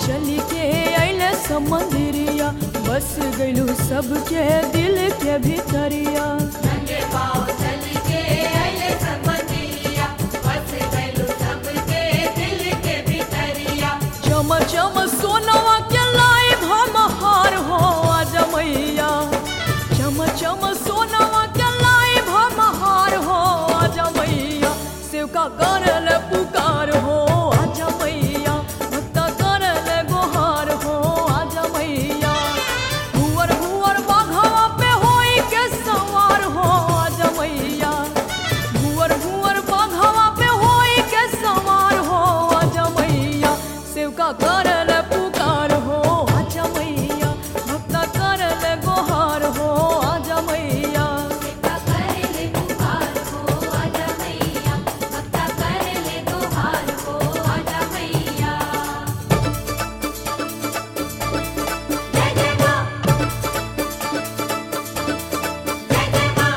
चली के अइले सब मंदिरिया, बस गइलू सबके दिल के भीतरिया। नंगे पाँव चली के अइले सब मंदिरिया, बस गइलू सबके दिल के भीतरिया। चम चम सोनवा के लाइब हम हार हो आजा मैया, चम चम सोनवा के लाइब हम हार हो आजा मैया। सेवका करल पुकार हो आजा मैया, भक्ता करल गोहार हो आजा मैया। भुवर भुवर बाघवा पे होई के सवार हो आजा मैया, भुवर भुवर बाघवा पे होई के सवार हो आजा मैया। सेवका करल पुकार हो आजा मैया, भक्ता करल गोहार हो आजा मैया। सेवका करले पुकार हो आजा मैया, भक्ता करले गुहार हो आजा मैया। जय जय माँ, जय जय माँ।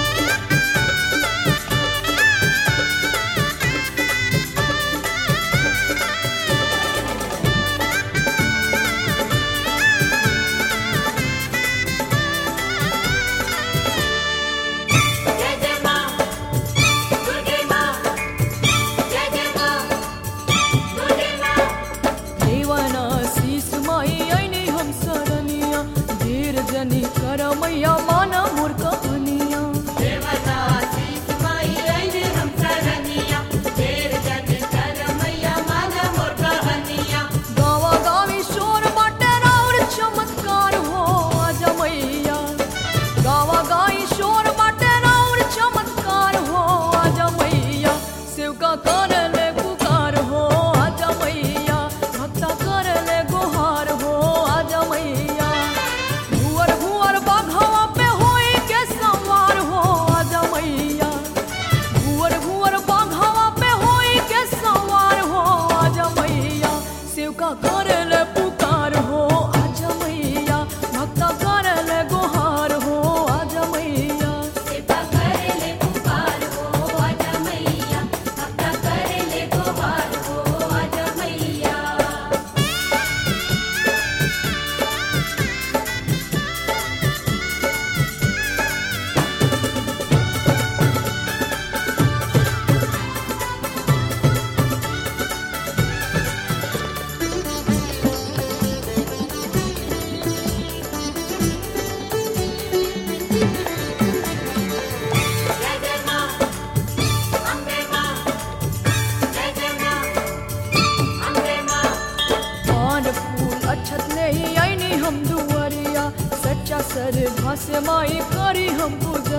जय जय माँ, दुर्गे माँ। जय जय माँ, दुर्गे माँ। देवाना शीस माई ऐनी हम सरनिया, देर जनी कर मैया माना मोर कहनिया। देवता शीस माई अइले हम सरनिया, देर जन कर मैया माना मोर कहनिया। गावा गावी शोर बाटे राउर चमत्कार हो आजा मैया, गावा गाई शोर बाटे राउर चमत्कार हो आजा मैया। सेवका करले पुकार हो आजा मैया, भक्ता करले गोहार हो आजा मैया। भुवर भुवर बाघवा पे होई के सवार हो आजा मैया, भुवर भुवर बाघवा पे होई के सवार हो आजा मैया। सेवका करले पुकार हो आजा मैया, भक्ता करले गोहार हो आजा मैया। सेवा करले पुकार हो आजा मैया, भक्ता करले गुहार हो आजा मैया। जय जय माँ, अम्बे माँ। जय जय माँ, अम्बे माँ। पान फूल अक्षत ले आईनी हम दुआरिया, सच्चा सरधा से माई करी हम पूजा।